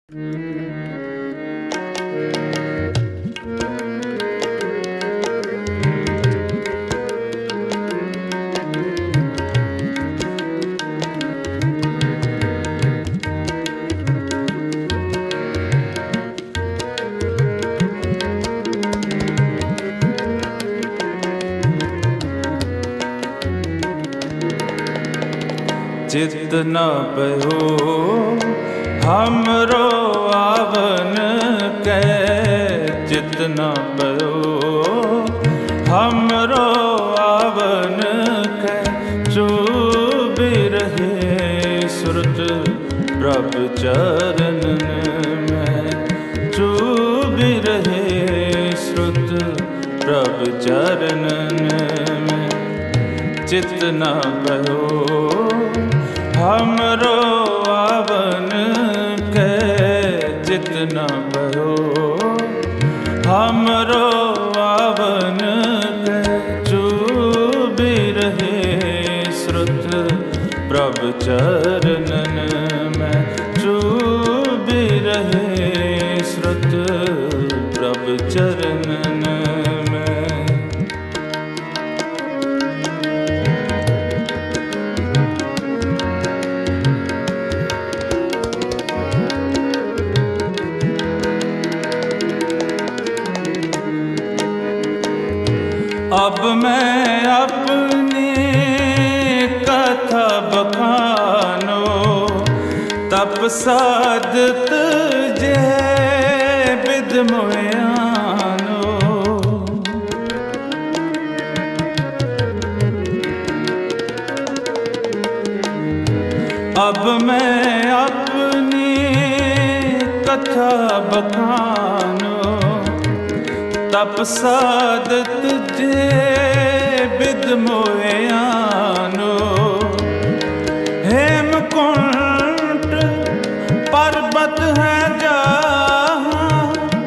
चित न पयो हमरो आवन के, चित न पयो हमरो आवन के। चूबी रहे सुरत प्रभु चरणन में, चूबी रहे सुरत प्रभु चरणन में। चित न पयो हमरो आवन के, चित न पयो हमरो आवन के। चूबी रहे श्रुत प्रभु चरणन में, चूबी रहे श्रुत प्रभु चरणन में। अब मैं अपनी कथा बखानो, तप साधत जे बिद मोयानो। अब मैं अपनी कथा बखानो, तप साधत जे बिद मोयानो। हेमकुंट पर्वत है जहाँ,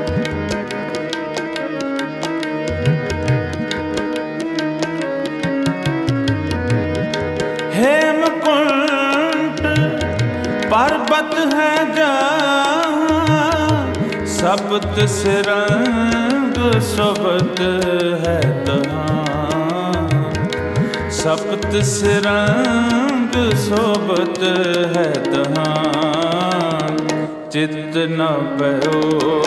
हेमकुंट पर्वत है जहाँ। सप्त सिरंग सोबत है तहाँ, सप्त सिरंग सोबत है तहाँ। चित न पयो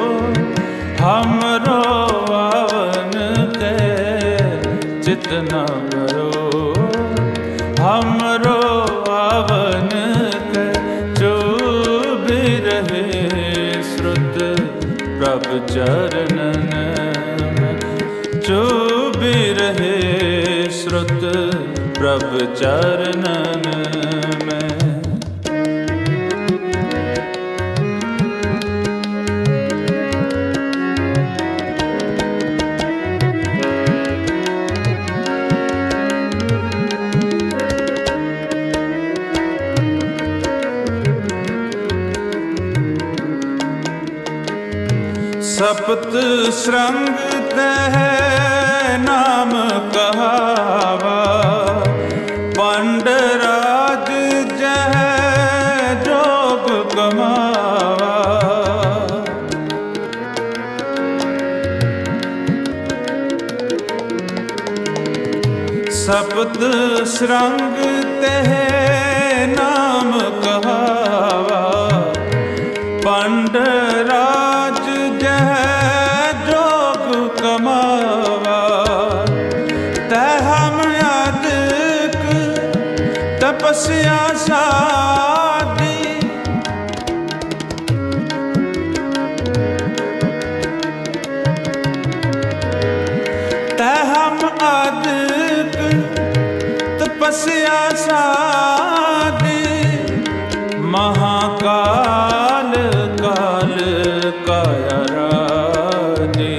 हमरो आवन के, चित न पयो हमरो आवन के। चूबी रहे श्रुत प्रभु चरणन में, चूबी रहे श्रुत प्रभु चरणन में। सप्त श्रृंग तह नाम कहावा, पंडराज जह जोग कमावा। सप्त श्रृंग तह नाम कहावा, पंडराज जह जोग कमावा। तह हम अधिक तपस्या साधी, तह हम अधिक तपस्या साधी। महाकाल काल काया रानी,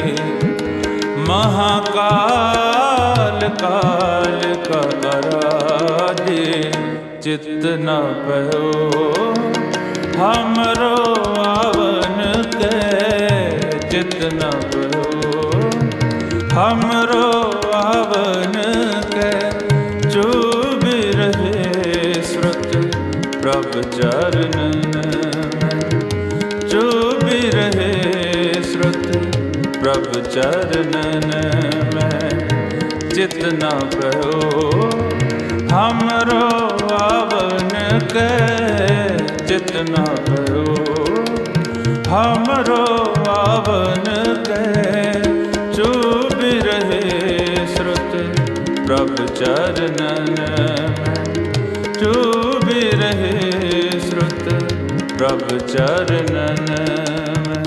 महाकाल काल का रानी। चित न पयो हमरो आवन के, चित न पयो हमरो आवन के। चूबी रहे श्रुत प्रभु चरणन में, प्रभु चरणन में चित न भयो, हमरो आवन के चित न भयो, हमरो आवन के चुभि रहे श्रुत प्रभु चरणन में, चुभि रहे श्रुत प्रभु चरणन में।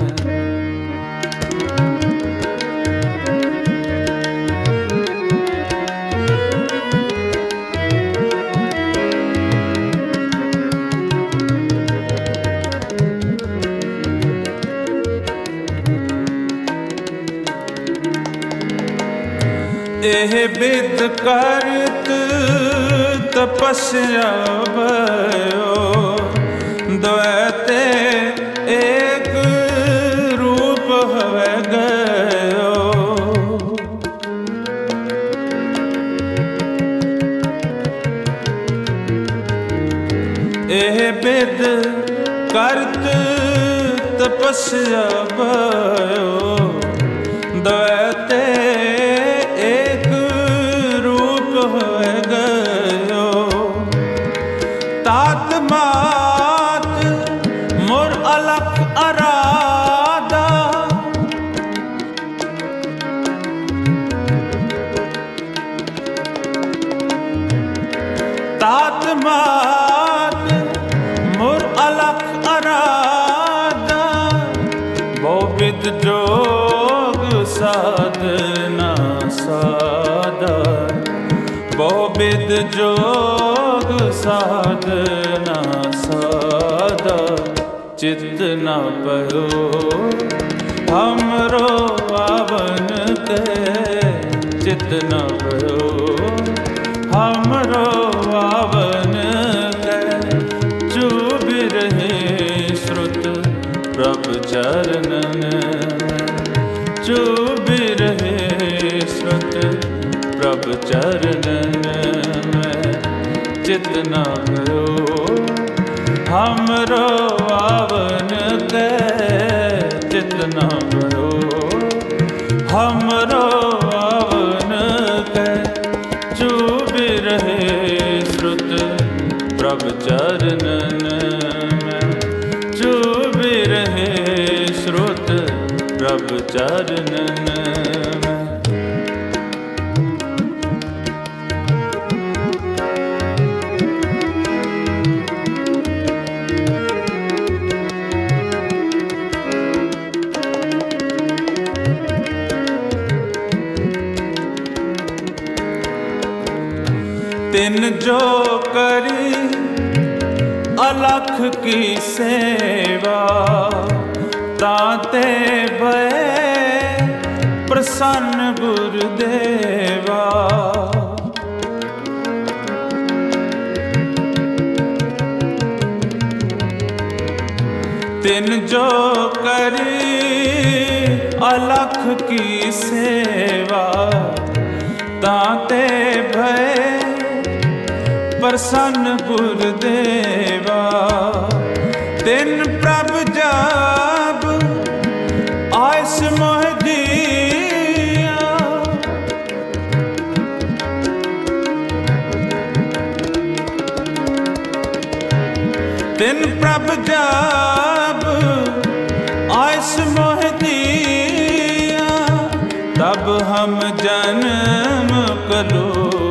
एह विद करत तपस्या भयो, द्वैते एक रूप हवै गयो। एह विद करत तपस्या भयो, द्वैते एक रूप हो गयो। तात मात मोर अलख अराधा, तात मात मोर अलख अराधा, बहुविध जोग साधना साधा, बहुविध जोग साधना साधा, चित न भयो, हमरो आवन के चित न भयो, हमरो आवन के चुभि रहे श्रुत प्रभु चरणन में, चुभि रहे श्रुत प्रभु चरणन में, चित न भयो, हमरो आवन के चित न भयो, हमरो आवन के चुभि रहे श्रुत प्रभु चरणन में, चुभि रहे श्रुत प्रभु चरणन में। तिन जो करी अलख की सेवा, ताते भय प्रसन्न गुरुदेवा। तिन जो करी अलख की सेवा, ताते भय प्रसन्न गुरुदेवा। तिन प्रभु जब आयस मोह दिया, तिन प्रभु जब आयस मोह दिया, तब हम जन्म कलो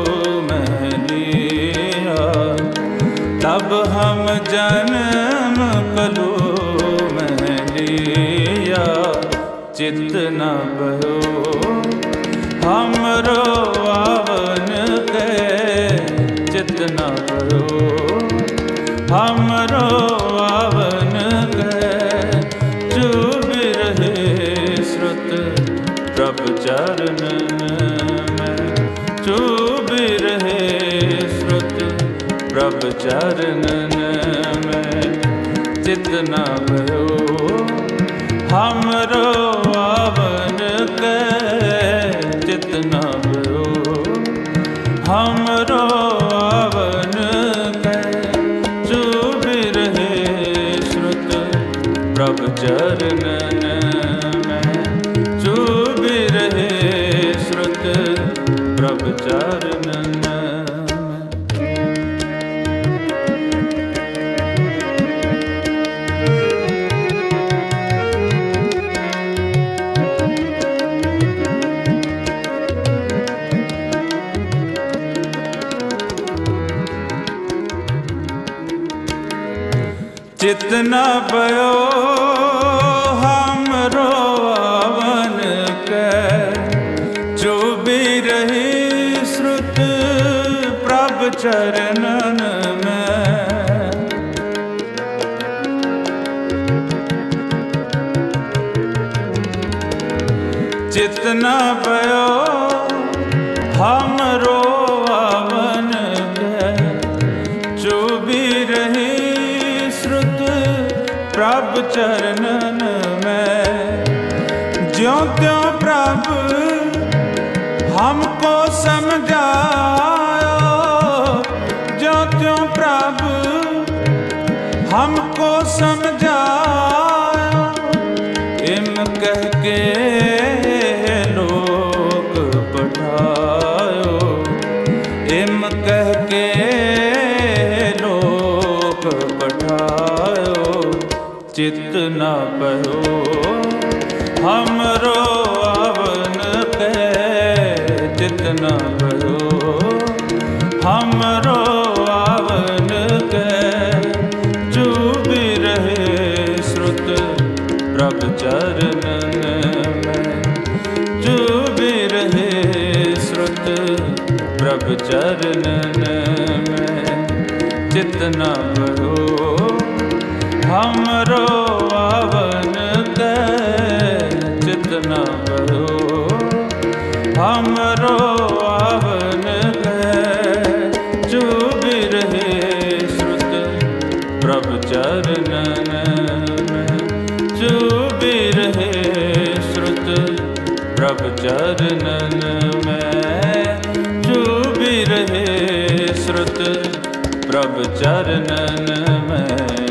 तब हम जन्म कलो में लिया, चित न भयो, हमरो आवन के चित न भयो, हमरो आवन के चुभि रहे श्रुत प्रभु चरणन में, चुभि रहे श्रुत प्रभु चरणन में, चित न भयो, हमरो आवन के चित न भयो, हमरो आवन के चुभि रहे श्रुत प्रभु चरणन में, चरणन में। चित न भयो हमरो आवन के, चुभी रही श्रुत प्रभ चरणन में। चित न भयो हमरो आवन के, चुभी रही प्रभ चरणन में। ज्यों त्यों प्रभ हमको समझायो, ज्यों त्यों प्रभ हमको समझायो। इम कह के लोक पठायो, इम कह के लोक पठायो। चित न भयो हमरो आवन के, चित न भयो हमरो आवन के। चुभी रहे श्रुत प्रभ चरणन में, चुभी रहे श्रुत प्रभ चरणन में। चित न भयो हमरो आवन के, चित न भयो हमरो आवन के। चुभी रहे श्रुत प्रभ चरणन में, चुभी रहे श्रुत प्रभ चरणन में। चुभी रहे श्रुत प्रभ चरणन में।